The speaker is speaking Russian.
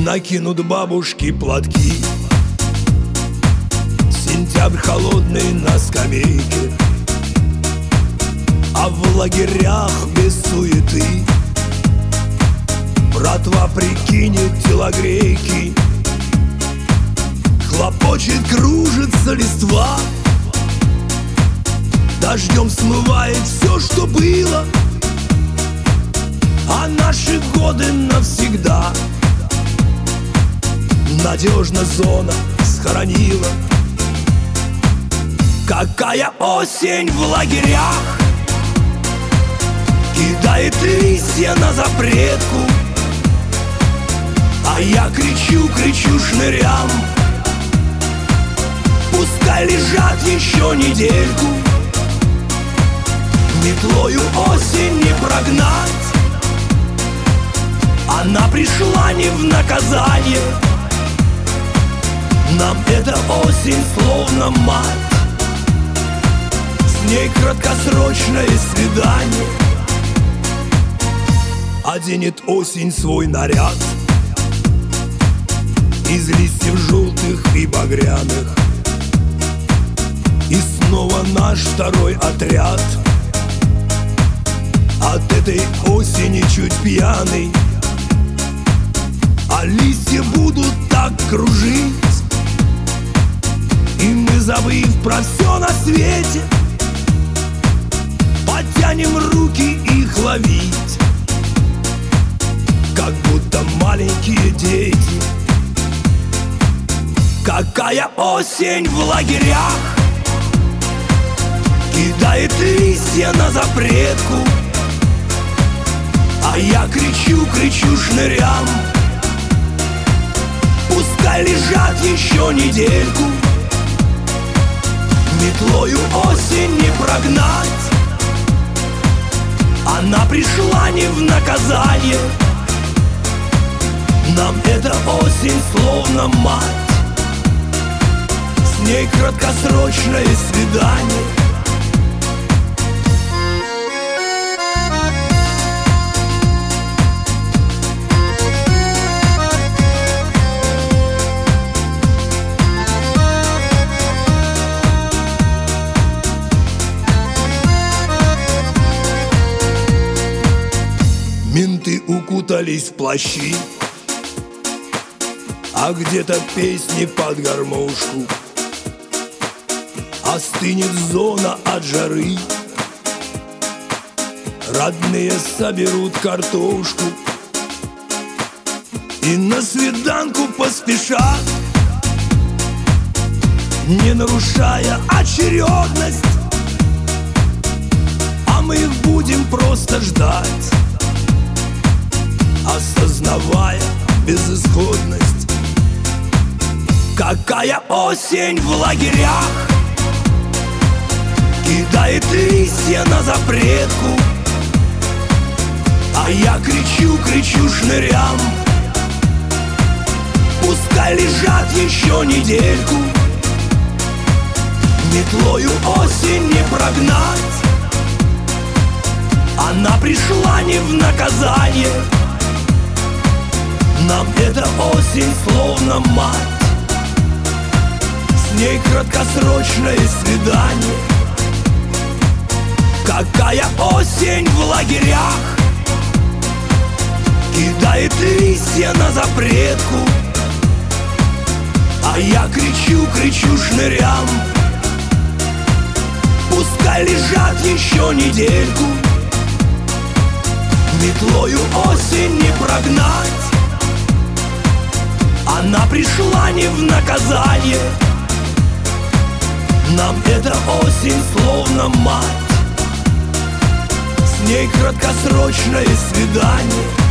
накинут бабушки платки. Сентябрь холодный на скамейке, а в лагерях без суеты. Братва прикинет телогрейки, хлопочет, кружится листва. Дождем смывает все, что было, а наши годы навсегда надежно зона схоронила. Какая осень в лагерях кидает листья на запретку, а я кричу шнырям: пускай лежат еще недельку. Метлою осень не прогнать, она пришла не в наказание. Нам эта осень словно мать, с ней краткосрочное свидание. Оденет осень свой наряд из листьев желтых и багряных, и снова наш второй отряд от этой осени чуть пьяный. А листья будут так кружить, и мы, забыв про все на свете, потянем руки их ловить, как будто маленькие дети. Какая осень в лагерях кидает листья на запретку, а я кричу шнырям: пускай лежат еще недельку. Метлою осень не прогнать, она пришла не в наказание. Нам эта осень словно мать, с ней краткосрочное свидание. Менты укутались в плащи, а где-то песни под гармошку. Остынет зона от жары, родные соберут картошку и на свиданку поспешат, не нарушая очередность. А мы их будем просто ждать, осознавая безысходность. Какая осень в лагерях кидает листья на запретку, а я кричу шнырям: пускай лежат еще недельку. Метлою осень не прогнать, она пришла не в наказание. Нам эта осень словно мать, с ней краткосрочное свидание. Какая осень в лагерях кидает листья на запретку, а я кричу шнырям: пускай лежат еще недельку. Метлою осень не прогнать, она пришла не в наказание. Нам эта осень словно мать, с ней краткосрочное свидание.